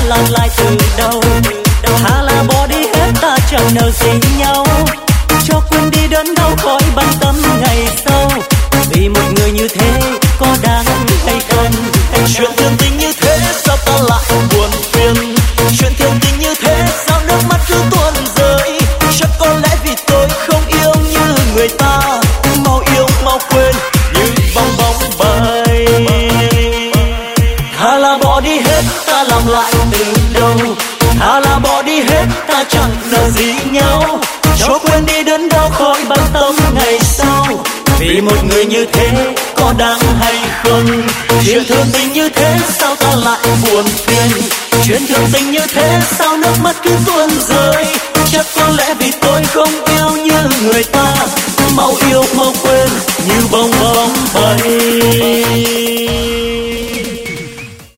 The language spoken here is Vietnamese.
làm lại từ đầu. Thà là bỏ đi hết ta chẳng nợ gì nhau, cho quên đi đớn đau khỏi bận tâm ngày sau. Vì một người như thế có đáng hay không? Chuyện thương tình như thế sao ta lại buồn phiền? Chuyện thương tình như thế sao nước mắt cứ tuôn rơi? Chắc có lẽ vì tôi không yêu như người ta, mau yêu mau quên như bong bóng bay. Thà là bỏ đi hết ta làm lại từ đầu, thà là bỏ đi hết ta chẳng nợ gì nhau, cho quên đi đớn đau khỏi bận tâm ngày sau. Vì một người như thế có đáng hay không? Chuyện thương tình như thế sao ta lại buồn phiền? Chuyện thương tình như thế sao nước mắt cứ tuôn rơi? Chắc có lẽ vì tôi không yêu như người ta, mau yêu mau quên như bong bóng bay.